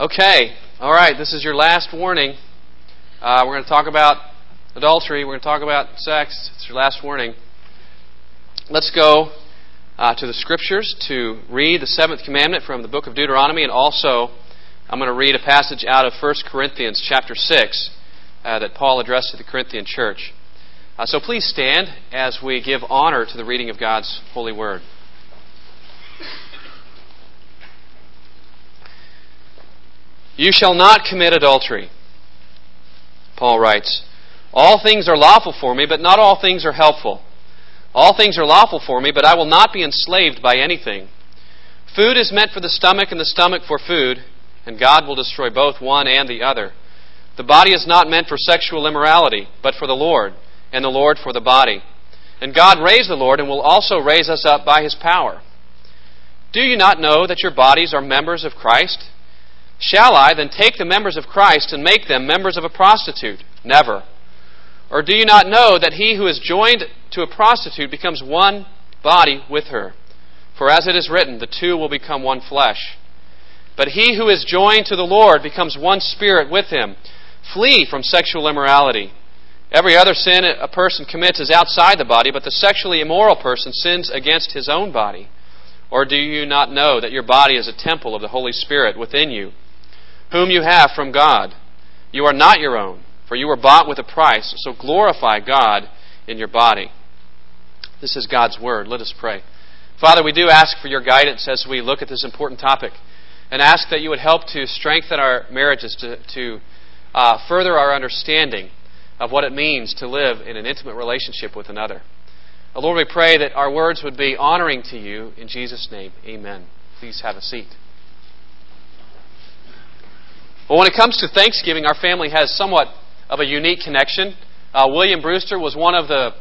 Okay, all right, this is your last warning. We're going to talk about adultery. We're going to talk about sex. It's your last warning. Let's go to the Scriptures to read the seventh commandment from the book of Deuteronomy, and also I'm going to read a passage out of 1 Corinthians chapter 6 that Paul addressed to the Corinthian church. So please stand as we give honor to the reading of God's holy word. You shall not commit adultery. Paul writes, all things are lawful for me, but not all things are helpful. All things are lawful for me, but I will not be enslaved by anything. Food is meant for the stomach, and the stomach for food, and God will destroy both one and the other. The body is not meant for sexual immorality, but for the Lord, and the Lord for the body. And God raised the Lord, and will also raise us up by His power. Do you not know that your bodies are members of Christ? Shall I then take the members of Christ and make them members of a prostitute? Never. Or do you not know that he who is joined to a prostitute becomes one body with her? For as it is written, the two will become one flesh. But he who is joined to the Lord becomes one spirit with Him. Flee from sexual immorality. Every other sin a person commits is outside the body, but the sexually immoral person sins against his own body. Or do you not know that your body is a temple of the Holy Spirit within you, whom you have from God? You are not your own, for you were bought with a price, so glorify God in your body. This is God's Word. Let us pray. Father, we do ask for your guidance as we look at this important topic, and ask that you would help to strengthen our marriages, to further our understanding of what it means to live in an intimate relationship with another. Lord, we pray that our words would be honoring to you. In Jesus' name, amen. Please have a seat. Well, when it comes to Thanksgiving, our family has somewhat of a unique connection. William Brewster was one of the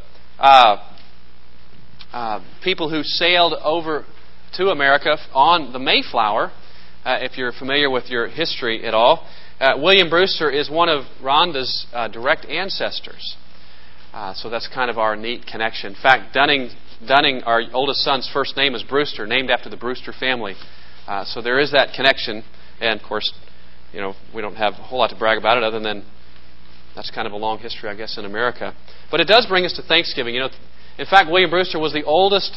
people who sailed over to America on the Mayflower, if you're familiar with your history at all. William Brewster is one of Rhonda's direct ancestors. So that's kind of our neat connection. In fact, Dunning, our oldest son's first name is Brewster, named after the Brewster family. So there is that connection. And, of course, we don't have a whole lot to brag about it other than that's kind of a long history, I guess, in America. But it does bring us to Thanksgiving. In fact, William Brewster was the oldest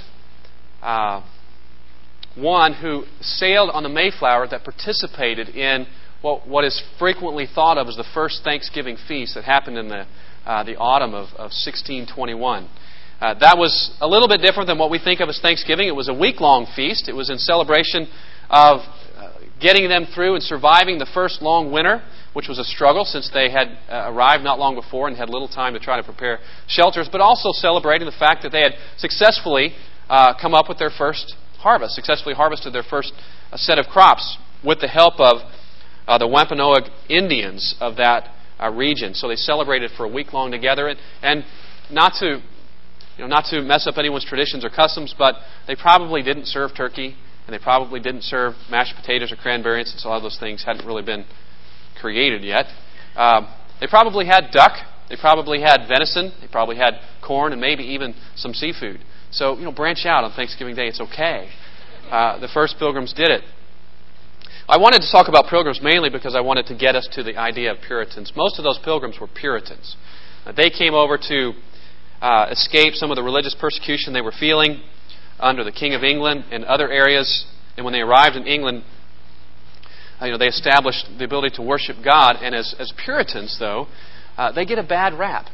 one who sailed on the Mayflower that participated in what is frequently thought of as the first Thanksgiving feast that happened in the autumn of 1621. That was a little bit different than what we think of as Thanksgiving. It was a week-long feast. It was in celebration of getting them through and surviving the first long winter, which was a struggle since they had arrived not long before and had little time to try to prepare shelters, but also celebrating the fact that they had successfully come up with their first harvest, successfully harvested their first set of crops with the help of the Wampanoag Indians of that region. So they celebrated for a week long together, and not to mess up anyone's traditions or customs, but they probably didn't serve turkey, and they probably didn't serve mashed potatoes or cranberries, since a lot of those things hadn't really been created yet. They probably had duck. They probably had venison. They probably had corn and maybe even some seafood. So, branch out on Thanksgiving Day. It's okay. The first pilgrims did it. I wanted to talk about pilgrims mainly because I wanted to get us to the idea of Puritans. Most of those pilgrims were Puritans. They came over to escape some of the religious persecution they were feeling under the King of England and other areas. And when they arrived in England, they established the ability to worship God. And as Puritans, though, they get a bad rap.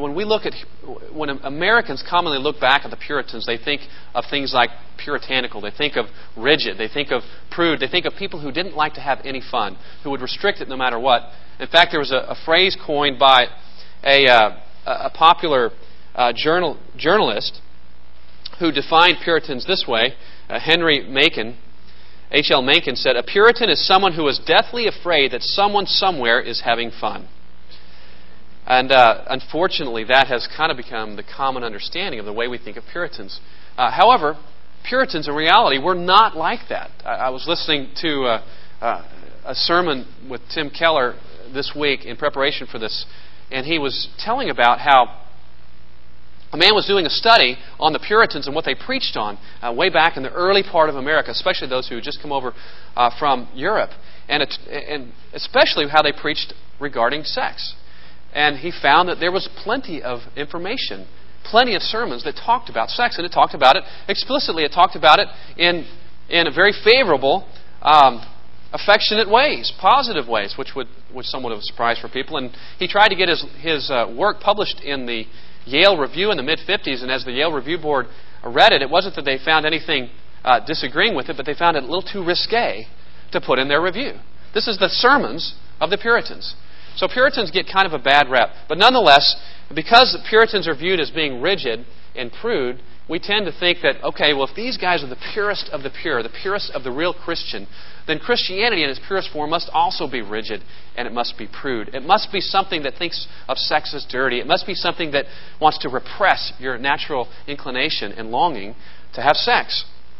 When Americans commonly look back at the Puritans, they think of things like puritanical. They think of rigid. They think of prude. They think of people who didn't like to have any fun, who would restrict it no matter what. In fact, there was a phrase coined by a popular journalist who defined Puritans this way. Henry Macon, H.L. Mencken, said, "A Puritan is someone who is deathly afraid that someone somewhere is having fun." And unfortunately, that has kind of become the common understanding of the way we think of Puritans. However, Puritans in reality were not like that. I was listening to a sermon with Tim Keller this week in preparation for this, and he was telling about how a man was doing a study on the Puritans and what they preached on way back in the early part of America, especially those who had just come over from Europe. and especially how they preached regarding sex. And he found that there was plenty of information, plenty of sermons that talked about sex, and it talked about it explicitly. It talked about it in a very favorable, affectionate ways, positive ways, which would somewhat of a surprise for people. And he tried to get his work published in the Yale Review in the mid-'50s, and as the Yale Review Board read it, it wasn't that they found anything disagreeing with it, but they found it a little too risque to put in their review. This is the sermons of the Puritans. So Puritans get kind of a bad rep. But nonetheless, because the Puritans are viewed as being rigid and prude, we tend to think that, okay, well, if these guys are the purest of the pure, the purest of the real Christian, then Christianity in its purest form must also be rigid and it must be prude. It must be something that thinks of sex as dirty. It must be something that wants to repress your natural inclination and longing to have sex.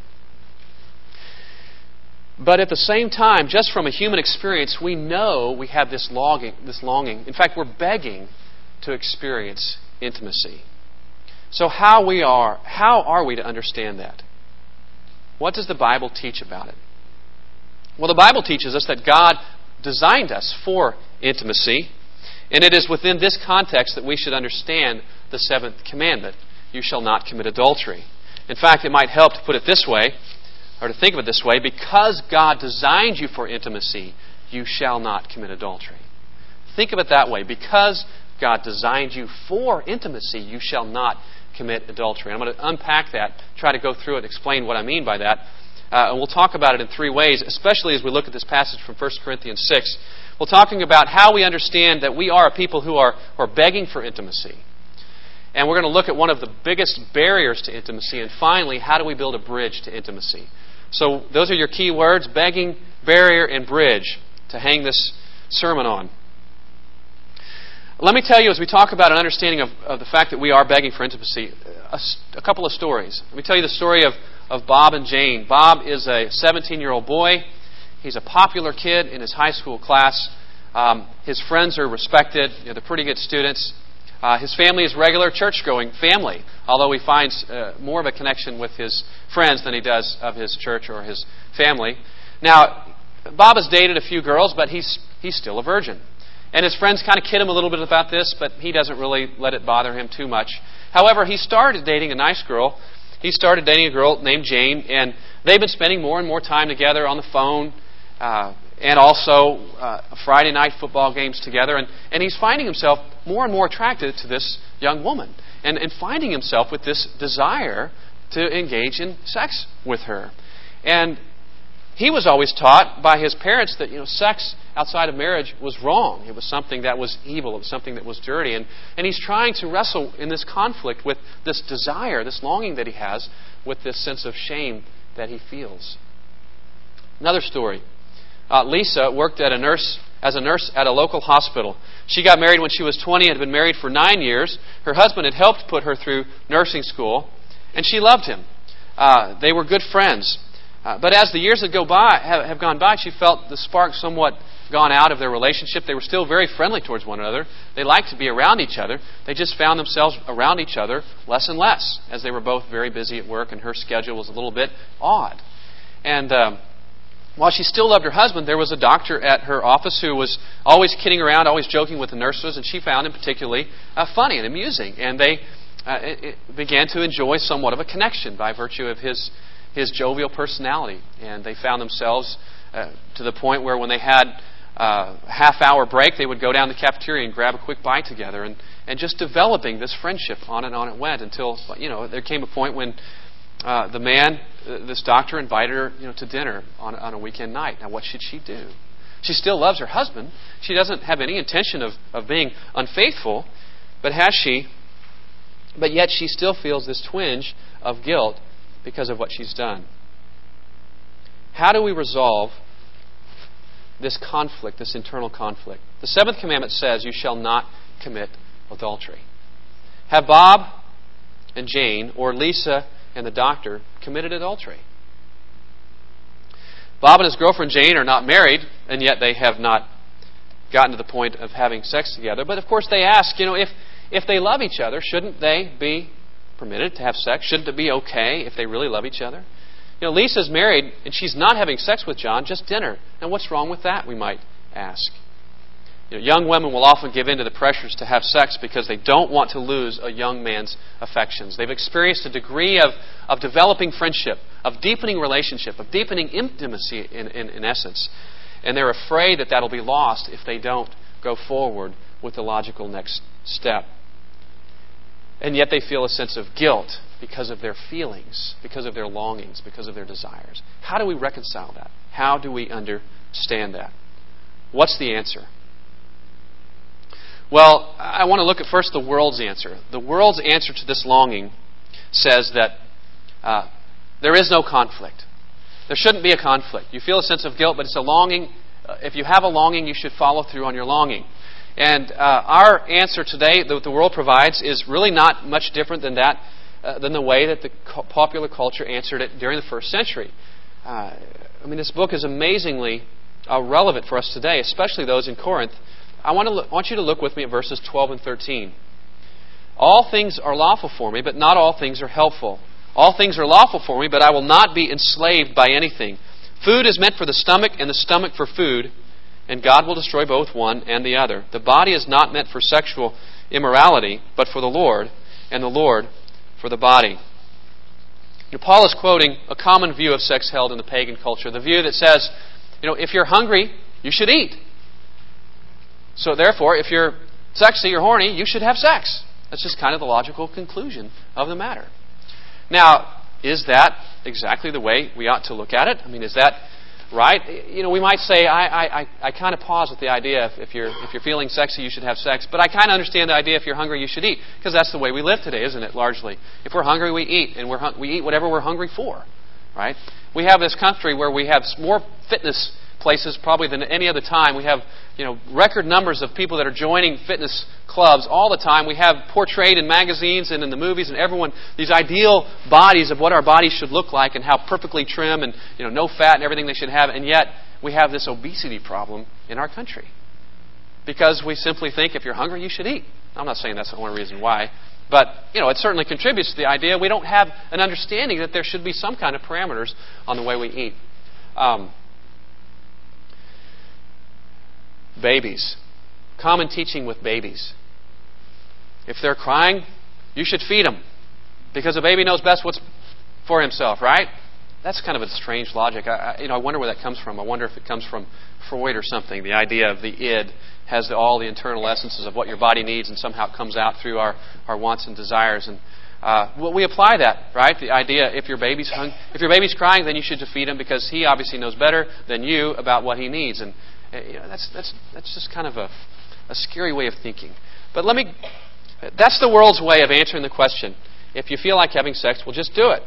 But at the same time, just from a human experience, we know we have this longing. In fact, we're begging to experience intimacy. So how are we to understand that? What does the Bible teach about it? Well, the Bible teaches us that God designed us for intimacy, and it is within this context that we should understand the seventh commandment: you shall not commit adultery. In fact, it might help to put it this way, or to think of it this way: because God designed you for intimacy, you shall not commit adultery. Think of it that way. Because God designed you for intimacy, you shall not commit adultery. I'm going to unpack that, try to go through it, explain what I mean by that. And we'll talk about it in three ways, especially as we look at this passage from 1 Corinthians 6. We're talking about how we understand that we are a people who are begging for intimacy. And we're going to look at one of the biggest barriers to intimacy. And finally, how do we build a bridge to intimacy? So those are your key words: begging, barrier, and bridge, to hang this sermon on. Let me tell you, as we talk about an understanding of the fact that we are begging for intimacy, a couple of stories. Let me tell you the story of Bob and Jane. Bob is a 17-year-old boy. He's a popular kid in his high school class. His friends are respected. They're pretty good students. His family is regular church-going family, although he finds more of a connection with his friends than he does of his church or his family. Now, Bob has dated a few girls, but he's still a virgin. And his friends kind of kid him a little bit about this, but he doesn't really let it bother him too much. However, he started dating a nice girl. He started dating a girl named Jane, and they've been spending more and more time together on the phone, and also Friday night football games together. And he's finding himself more and more attracted to this young woman, and finding himself with this desire to engage in sex with her. And he was always taught by his parents that sex outside of marriage was wrong. It was something that was evil. It was something that was dirty. And he's trying to wrestle in this conflict with this desire, this longing that he has, with this sense of shame that he feels. Another story. Lisa worked as a nurse at a local hospital. She got married when she was 20 and had been married for 9 years. Her husband had helped put her through nursing school, and she loved him. They were good friends. But as the years have gone by, she felt the spark somewhat gone out of their relationship. They were still very friendly towards one another. They liked to be around each other. They just found themselves around each other less and less, as they were both very busy at work, and her schedule was a little bit odd. And while she still loved her husband, there was a doctor at her office who was always kidding around, always joking with the nurses, and she found him particularly funny and amusing. And they began to enjoy somewhat of a connection by virtue of his jovial personality. And they found themselves to the point where when they had a half-hour break, they would go down the cafeteria and grab a quick bite together, and just developing this friendship on and on it went until there came a point when this doctor invited her to dinner on a weekend night. Now, what should she do? She still loves her husband. She doesn't have any intention of being unfaithful, but yet she still feels this twinge of guilt because of what she's done. How do we resolve this conflict, this internal conflict? The seventh commandment says, you shall not commit adultery. Have Bob and Jane, or Lisa and the doctor, committed adultery? Bob and his girlfriend Jane are not married, and yet they have not gotten to the point of having sex together. But of course they ask, if they love each other, shouldn't they be permitted to have sex? Shouldn't it be okay if they really love each other? Lisa's married and she's not having sex with John, just dinner. Now, what's wrong with that, we might ask? Young women will often give in to the pressures to have sex because they don't want to lose a young man's affections. They've experienced a degree of developing friendship, of deepening relationship, of deepening intimacy in essence. And they're afraid that that'll be lost if they don't go forward with the logical next step. And yet they feel a sense of guilt because of their feelings, because of their longings, because of their desires. How do we reconcile that? How do we understand that? What's the answer? Well, I want to look at first the world's answer. The world's answer to this longing says that there is no conflict. There shouldn't be a conflict. You feel a sense of guilt, but it's a longing. If you have a longing, you should follow through on your longing. And our answer today that the world provides is really not much different than that, than the way that the popular culture answered it during the first century. This book is amazingly relevant for us today, especially those in Corinth. I want you to look with me at verses 12 and 13. All things are lawful for me, but not all things are helpful. All things are lawful for me, but I will not be enslaved by anything. Food is meant for the stomach, and the stomach for food, and God will destroy both one and the other. The body is not meant for sexual immorality, but for the Lord, and the Lord for the body. Paul is quoting a common view of sex held in the pagan culture, the view that says, if you're hungry, you should eat. So therefore, if you're sexy or horny, you should have sex. That's just kind of the logical conclusion of the matter. Now, is that exactly the way we ought to look at it? Is that right? We might say, I kind of pause with the idea if you're feeling sexy, you should have sex. But I kind of understand the idea if you're hungry, you should eat. Because that's the way we live today, isn't it, largely? If we're hungry, we eat. And we eat whatever we're hungry for. Right? We have this country where we have more fitness places probably than any other time. We have record numbers of people that are joining fitness clubs all the time. We have portrayed in magazines and in the movies and everyone these ideal bodies of what our bodies should look like and how perfectly trim and no fat and everything they should have. And yet we have this obesity problem in our country because we simply think if you're hungry, you should eat. I'm not saying that's the only reason why, but it certainly contributes to the idea we don't have an understanding that there should be some kind of parameters on the way we eat. Babies. Common teaching with babies. If they're crying, you should feed them. Because a baby knows best what's for himself, right? That's kind of a strange logic. I wonder where that comes from. I wonder if it comes from Freud or something. The idea of the id has all the internal essences of what your body needs and somehow it comes out through our wants and desires. And we apply that, right? The idea if your baby's crying, then you should feed him because he obviously knows better than you about what he needs. And that's just kind of a scary way of thinking. But that's the world's way of answering the question. If you feel like having sex, well, just do it.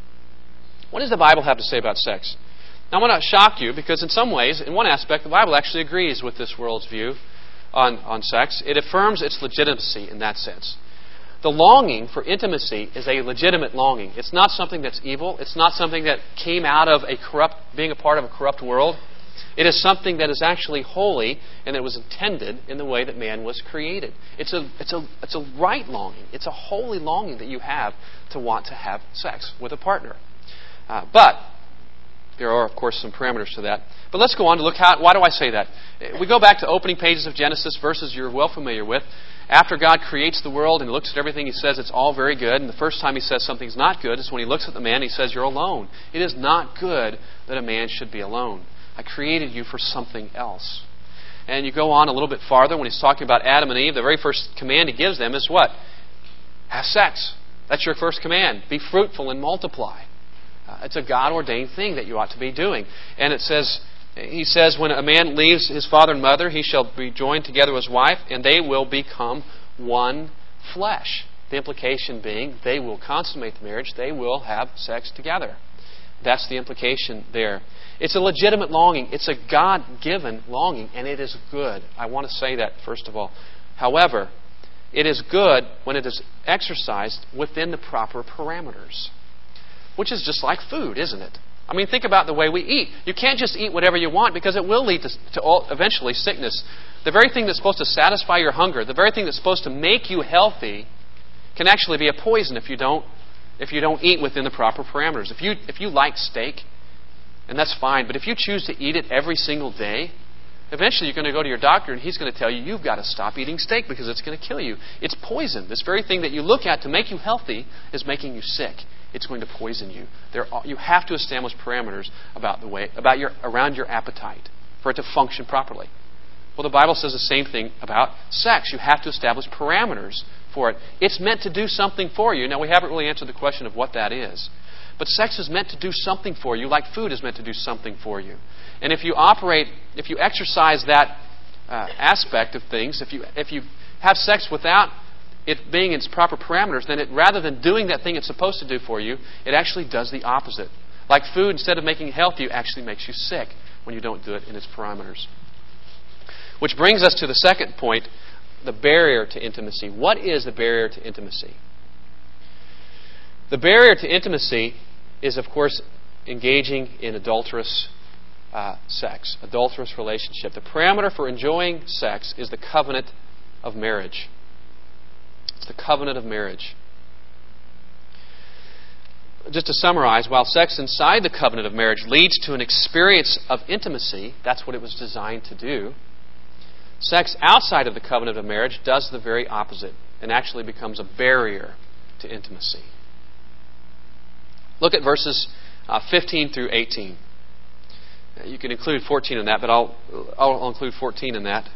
What does the Bible have to say about sex? Now, I want to shock you because in some ways, in one aspect, the Bible actually agrees with this world's view on sex. It affirms its legitimacy in that sense. The longing for intimacy is a legitimate longing. It's not something that's evil. It's not something that came out of being a part of a corrupt world. It is something that is actually holy and that was intended in the way that man was created. It's a right longing. It's a holy longing that you have to want to have sex with a partner. But there are, of course, some parameters to that. But let's go on to look why do I say that? We go back to opening pages of Genesis, verses you're well familiar with. After God creates the world and He looks at everything, He says it's all very good. And the first time He says something's not good is when He looks at the man and He says, you're alone. It is not good that a man should be alone. I created you for something else. And you go on a little bit farther when He's talking about Adam and Eve. The very first command He gives them is what? Have sex. That's your first command. Be fruitful and multiply. It's a God-ordained thing that you ought to be doing. And He says, when a man leaves his father and mother, he shall be joined together with his wife, and they will become one flesh. The implication being they will consummate the marriage. They will have sex together. That's the implication there. It's a legitimate longing. It's a God-given longing, and it is good. I want to say that, first of all. However, it is good when it is exercised within the proper parameters, which is just like food, isn't it? I mean, think about the way we eat. You can't just eat whatever you want because it will lead to eventually sickness. The very thing that's supposed to satisfy your hunger, the very thing that's supposed to make you healthy, can actually be a poison if you don't if you don't eat within the proper parameters. If you like steak, and that's fine, but if you choose to eat it every single day, eventually you're going to go to your doctor and he's going to tell you you've got to stop eating steak because it's going to kill you. It's poison. This very thing that you look at to make you healthy is making you sick. It's going to poison you. You have to establish parameters around your appetite for it to function properly. Well, the Bible says the same thing about sex. You have to establish parameters for it. It's meant to do something for you. Now, we haven't really answered the question of what that is. But sex is meant to do something for you, like food is meant to do something for you. And if you exercise that aspect of things, if you have sex without it being in its proper parameters, then rather than doing that thing it's supposed to do for you, it actually does the opposite. Like food, instead of making you healthy, it actually makes you sick when you don't do it in its parameters. Which brings us to the second point, the barrier to intimacy. What is the barrier to intimacy? The barrier to intimacy is, of course, engaging in adulterous sex, adulterous relationship. The parameter for enjoying sex is the covenant of marriage. It's the covenant of marriage. Just to summarize, while sex inside the covenant of marriage leads to an experience of intimacy, that's what it was designed to do, sex outside of the covenant of marriage does the very opposite and actually becomes a barrier to intimacy. Look at verses 15 through 18. You can include 14 in that, but I'll include 14 in that.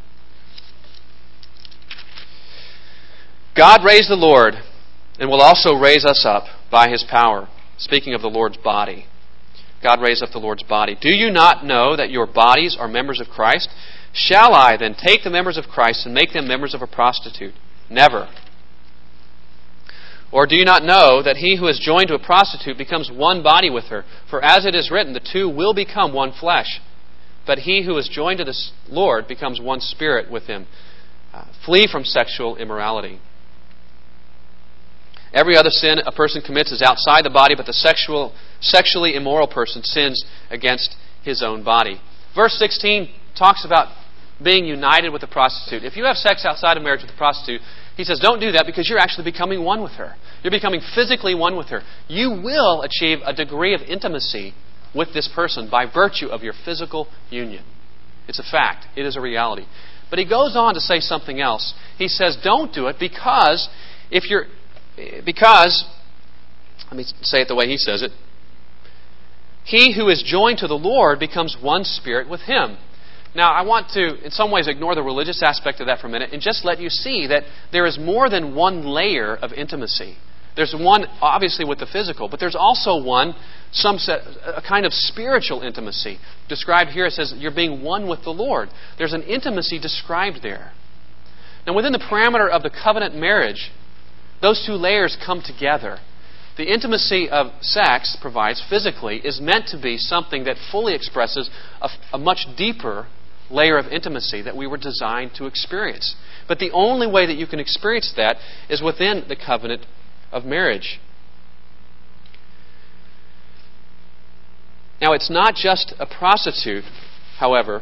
God raised the Lord and will also raise us up by His power. Speaking of the Lord's body. God raised up the Lord's body. Do you not know that your bodies are members of Christ? Shall I then take the members of Christ and make them members of a prostitute? Never. Or do you not know that he who is joined to a prostitute becomes one body with her? For as it is written, the two will become one flesh. But he who is joined to the Lord becomes one spirit with him. Flee from sexual immorality. Every other sin a person commits is outside the body, but the sexually immoral person sins against his own body. Verse 16 talks about being united with a prostitute. If you have sex outside of marriage with a prostitute, he says, don't do that because you're actually becoming one with her. You're becoming physically one with her. You will achieve a degree of intimacy with this person by virtue of your physical union. It's a fact. It is a reality. But he goes on to say something else. He says, don't do it because let me say it the way he says it. He who is joined to the Lord becomes one spirit with Him. Now, I want to, in some ways, ignore the religious aspect of that for a minute and just let you see that there is more than one layer of intimacy. There's one, obviously, with the physical, but there's also a kind of spiritual intimacy. Described here, it says you're being one with the Lord. There's an intimacy described there. Now, within the parameter of the covenant marriage, those two layers come together. The intimacy of sex provides physically is meant to be something that fully expresses a much deeper layer of intimacy that we were designed to experience. But the only way that you can experience that is within the covenant of marriage. Now, it's not just a prostitute, however,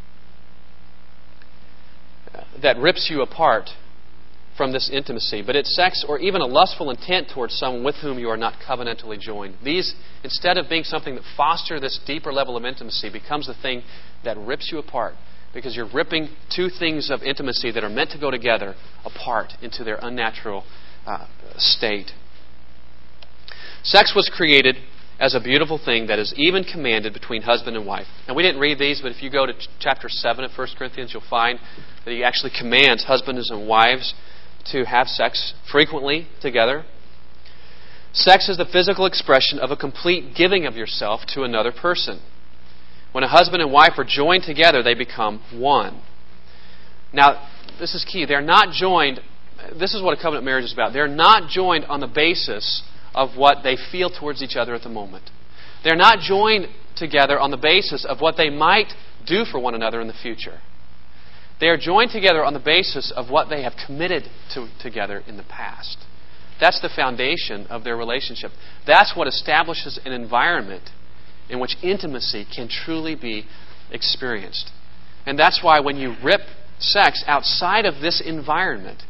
that rips you apart from this intimacy, but it's sex or even a lustful intent towards someone with whom you are not covenantally joined. These, instead of being something that foster this deeper level of intimacy, becomes the thing that rips you apart because you're ripping two things of intimacy that are meant to go together apart into their unnatural state. Sex was created as a beautiful thing that is even commanded between husband and wife. Now, we didn't read these, but if you go to chapter 7 of 1 Corinthians, you'll find that he actually commands husbands and wives to have sex frequently together. Sex is the physical expression of a complete giving of yourself to another person. When a husband and wife are joined together, they become one. Now, this is key. They're not joined. This is what a covenant marriage is about. They're not joined on the basis of what they feel towards each other at the moment. They're not joined together on the basis of what they might do for one another in the future. They are joined together on the basis of what they have committed to together in the past. That's the foundation of their relationship. That's what establishes an environment in which intimacy can truly be experienced. And that's why when you rip sex outside of this environment,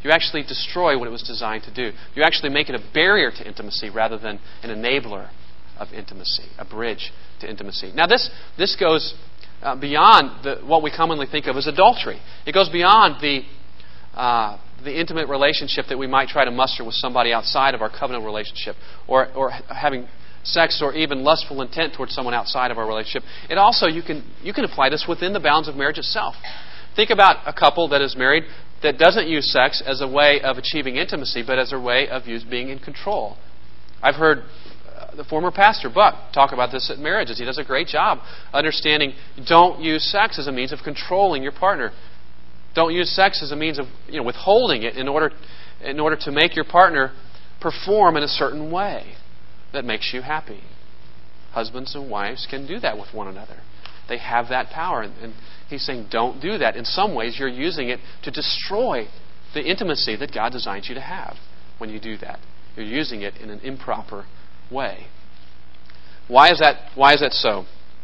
You actually destroy what it was designed to do. You actually make it a barrier to intimacy rather than an enabler of intimacy, a bridge to intimacy. Now this goes beyond what we commonly think of as adultery. It goes beyond the intimate relationship that we might try to muster with somebody outside of our covenant relationship, or having sex or even lustful intent towards someone outside of our relationship. It also, you can apply this within the bounds of marriage itself. Think about a couple that is married that doesn't use sex as a way of achieving intimacy, but as a way of being in control. I've heard the former pastor, Buck, talk about this at marriages. He does a great job understanding don't use sex as a means of controlling your partner. Don't use sex as a means of withholding it in order to make your partner perform in a certain way that makes you happy. Husbands and wives can do that with one another. They have that power. And he's saying don't do that. In some ways, you're using it to destroy the intimacy that God designed you to have when you do that. You're using it in an improper way. Why is that so?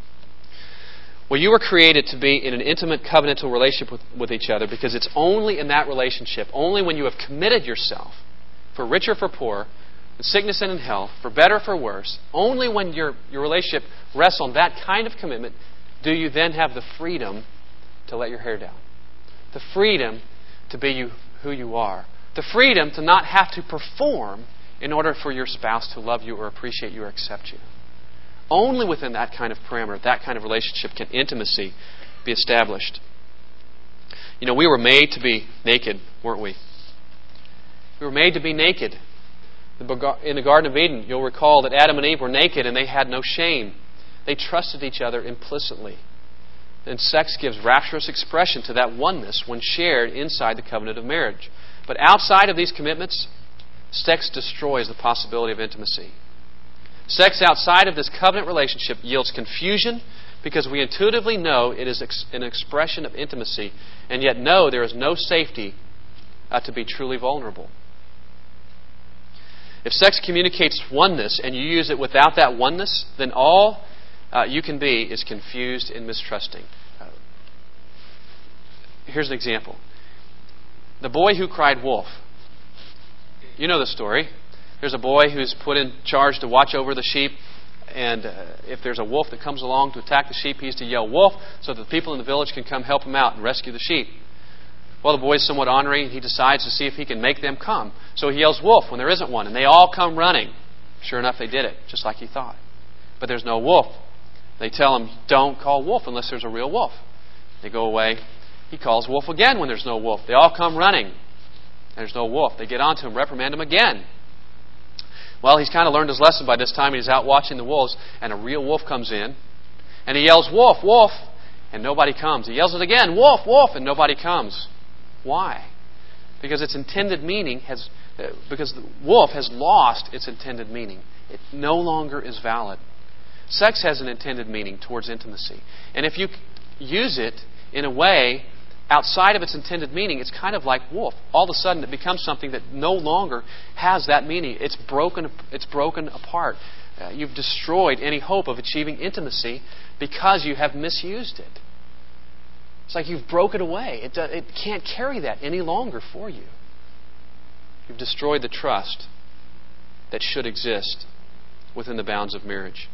Well, you were created to be in an intimate covenantal relationship with each other because it's only in that relationship, only when you have committed yourself, for richer, for poor, in sickness and in health, for better, for worse, only when your relationship rests on that kind of commitment do you then have the freedom to let your hair down. The freedom to be who you are. The freedom to not have to perform in order for your spouse to love you or appreciate you or accept you. Only within that kind of parameter, that kind of relationship, can intimacy be established. We were made to be naked, weren't we? We were made to be naked. In the Garden of Eden, you'll recall that Adam and Eve were naked and they had no shame. They trusted each other implicitly. And sex gives rapturous expression to that oneness when shared inside the covenant of marriage. But outside of these commitments, sex destroys the possibility of intimacy. Sex outside of this covenant relationship yields confusion because we intuitively know it is an expression of intimacy, and yet know there is no safety to be truly vulnerable. If sex communicates oneness and you use it without that oneness, then all you can be is confused and mistrusting. Here's an example. The boy who cried wolf. You know the story. There's a boy who's put in charge to watch over the sheep, and if there's a wolf that comes along to attack the sheep, he's to yell wolf so that the people in the village can come help him out and rescue the sheep. Well, the boy's somewhat ornery, and he decides to see if he can make them come. So he yells wolf when there isn't one, and they all come running. Sure enough, they did it, just like he thought. But there's no wolf. They tell him, don't call wolf unless there's a real wolf. They go away. He calls wolf again when there's no wolf. They all come running. There's no wolf. They get onto him, reprimand him again. Well, he's kind of learned his lesson by this time. He's out watching the wolves, and a real wolf comes in, and he yells, wolf, wolf, and nobody comes. He yells it again, wolf, wolf, and nobody comes. Why? Because its intended meaning because the wolf has lost its intended meaning. It no longer is valid. Sex has an intended meaning towards intimacy. And if you use it in a way outside of its intended meaning, it's kind of like wolf. All of a sudden, it becomes something that no longer has that meaning. It's broken apart. You've destroyed any hope of achieving intimacy because you have misused it. It's like you've broken away. It can't carry that any longer for you. You've destroyed the trust that should exist within the bounds of marriage.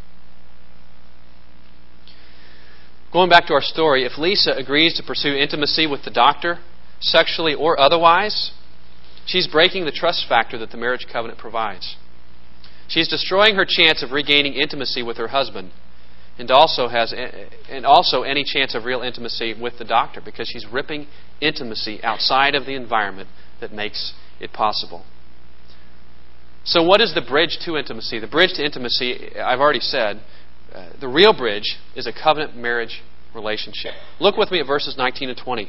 Going back to our story, if Lisa agrees to pursue intimacy with the doctor, sexually or otherwise, she's breaking the trust factor that the marriage covenant provides. She's destroying her chance of regaining intimacy with her husband, and also any chance of real intimacy with the doctor, because she's ripping intimacy outside of the environment that makes it possible. So what is the bridge to intimacy? The bridge to intimacy, I've already said, the real bridge is a covenant marriage relationship. Look with me at verses 19 and 20.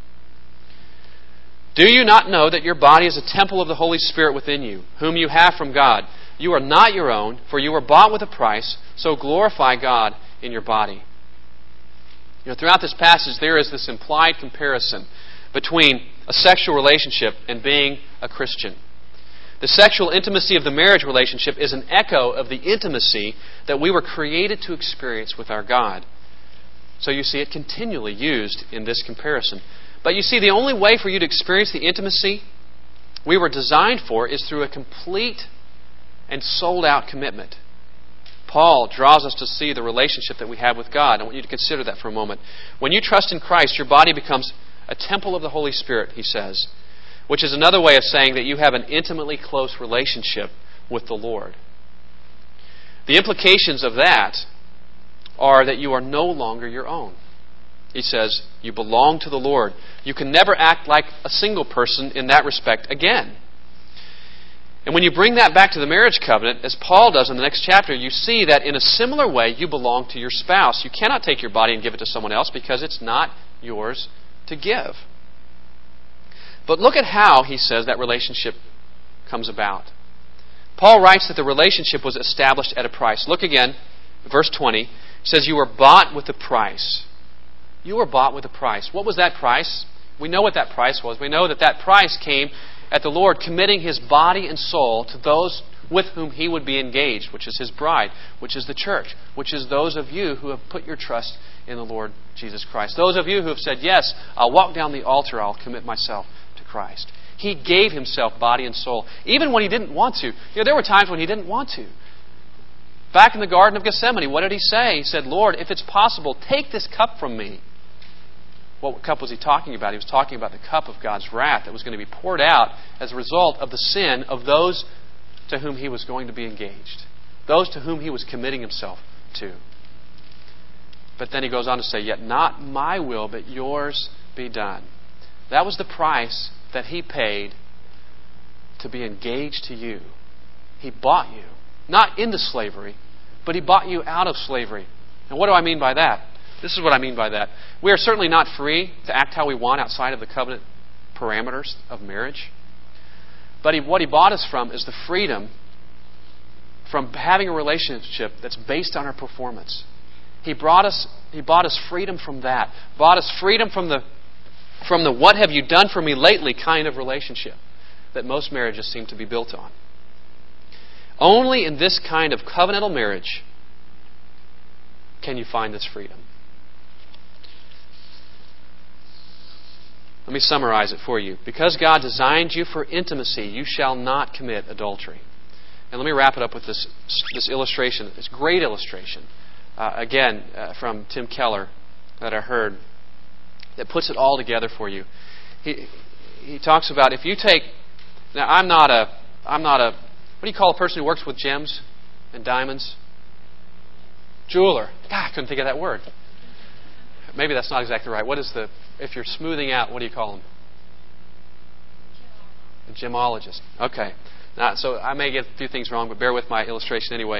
Do you not know that your body is a temple of the Holy Spirit within you, whom you have from God? You are not your own, for you were bought with a price, so glorify God in your body. Throughout this passage, there is this implied comparison between a sexual relationship and being a Christian. The sexual intimacy of the marriage relationship is an echo of the intimacy that we were created to experience with our God. So you see it continually used in this comparison. But you see, the only way for you to experience the intimacy we were designed for is through a complete and sold-out commitment. Paul draws us to see the relationship that we have with God. I want you to consider that for a moment. When you trust in Christ, your body becomes a temple of the Holy Spirit, he says, which is another way of saying that you have an intimately close relationship with the Lord. The implications of that are that you are no longer your own. He says, you belong to the Lord. You can never act like a single person in that respect again. And when you bring that back to the marriage covenant, as Paul does in the next chapter, you see that in a similar way you belong to your spouse. You cannot take your body and give it to someone else because it's not yours to give. But look at how, he says, that relationship comes about. Paul writes that the relationship was established at a price. Look again, verse 20. It says, you were bought with a price. You were bought with a price. What was that price? We know what that price was. We know that that price came at the Lord committing His body and soul to those with whom He would be engaged, which is His bride, which is the church, which is those of you who have put your trust in the Lord Jesus Christ. Those of you who have said, yes, I'll walk down the altar, I'll commit myself to Christ. He gave Himself body and soul, even when He didn't want to. There were times when He didn't want to. Back in the Garden of Gethsemane, what did He say? He said, Lord, if it's possible, take this cup from me. What cup was He talking about? He was talking about the cup of God's wrath that was going to be poured out as a result of the sin of those to whom He was going to be engaged. Those to whom He was committing Himself to. But then He goes on to say, yet not my will, but yours be done. That was the price that He paid to be engaged to you. He bought you. Not into slavery, but He bought you out of slavery. And what do I mean by that? This is what I mean by that. We are certainly not free to act how we want outside of the covenant parameters of marriage. But what He bought us from is the freedom from having a relationship that's based on our performance. He bought us freedom from that. Bought us freedom from the what have you done for me lately kind of relationship that most marriages seem to be built on. Only in this kind of covenantal marriage can you find this freedom. Let me summarize it for you. Because God designed you for intimacy, you shall not commit adultery. And let me wrap it up with this illustration, this great illustration, from Tim Keller that I heard, that puts it all together for you. He talks about if you take... Now, I'm not a... What do you call a person who works with gems and diamonds? Jeweler. God, I couldn't think of that word. Maybe that's not exactly right. What is the... If you're smoothing out, what do you call them? A gemologist. Okay. Now, so I may get a few things wrong, but bear with my illustration anyway.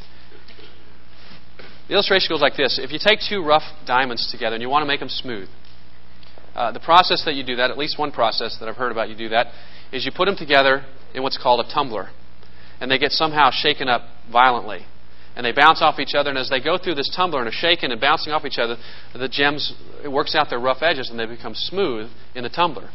The illustration goes like this. If you take two rough diamonds together and you want to make them smooth, the process that you do that, at least one process that I've heard about you do that, is you put them together in what's called a tumbler. And they get somehow shaken up violently. And they bounce off each other, and as they go through this tumbler and are shaken and bouncing off each other, the gems, it works out their rough edges and they become smooth in the tumbler.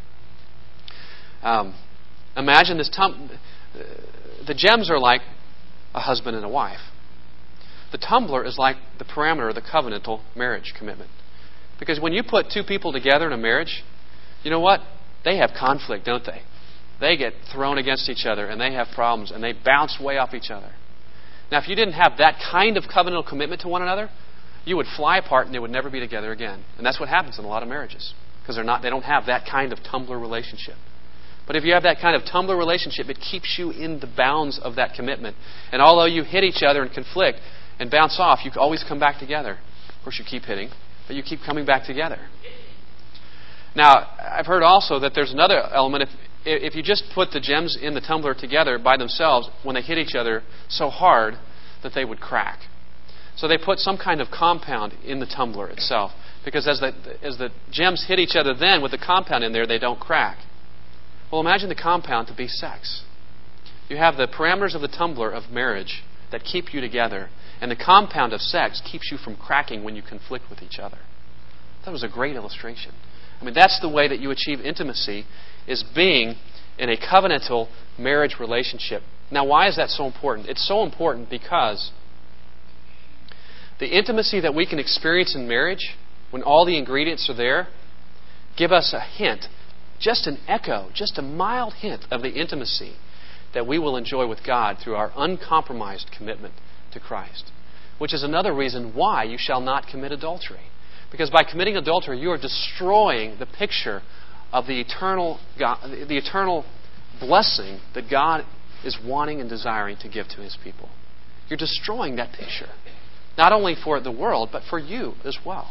Imagine this the gems are like a husband and a wife. The tumbler is like the parameter of the covenantal marriage commitment. Because when you put two people together in a marriage, you know what? They have conflict, don't they? They get thrown against each other and they have problems and they bounce way off each other. Now, if you didn't have that kind of covenantal commitment to one another, you would fly apart and they would never be together again. And that's what happens in a lot of marriages because they don't have that kind of tumbler relationship. But if you have that kind of tumbler relationship, it keeps you in the bounds of that commitment. And although you hit each other and conflict and bounce off, you always come back together. Of course, you keep hitting, but you keep coming back together. Now, I've heard also that there's another element. If you just put the gems in the tumbler together by themselves, when they hit each other so hard that they would crack. So they put some kind of compound in the tumbler itself. Because as the gems hit each other then with the compound in there, they don't crack. Well, imagine the compound to be sex. You have the parameters of the tumbler of marriage that keep you together. And the compound of sex keeps you from cracking when you conflict with each other. That was a great illustration. I mean, that's the way that you achieve intimacy, is being in a covenantal marriage relationship. Now, why is that so important? It's so important because the intimacy that we can experience in marriage, when all the ingredients are there, give us a hint just an echo, just a mild hint of the intimacy that we will enjoy with God through our uncompromised commitment to Christ. Which is another reason why you shall not commit adultery. Because by committing adultery, you are destroying the picture of the eternal blessing that God is wanting and desiring to give to His people. You're destroying that picture. Not only for the world, but for you as well.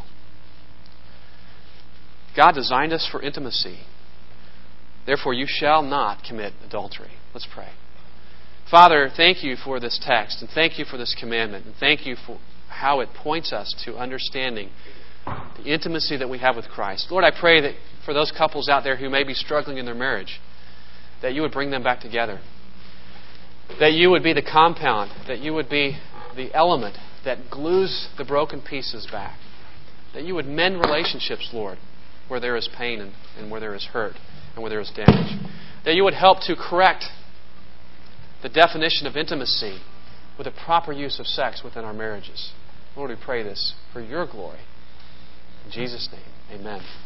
God designed us for intimacy. Therefore, you shall not commit adultery. Let's pray. Father, thank you for this text, and thank you for this commandment, and thank you for how it points us to understanding the intimacy that we have with Christ. Lord, I pray that for those couples out there who may be struggling in their marriage, that you would bring them back together. That you would be the compound, that you would be the element that glues the broken pieces back. That you would mend relationships, Lord, where there is pain and where there is hurt and where there is damage. That you would help to correct the definition of intimacy with a proper use of sex within our marriages. Lord, we pray this for your glory. In Jesus' name, amen.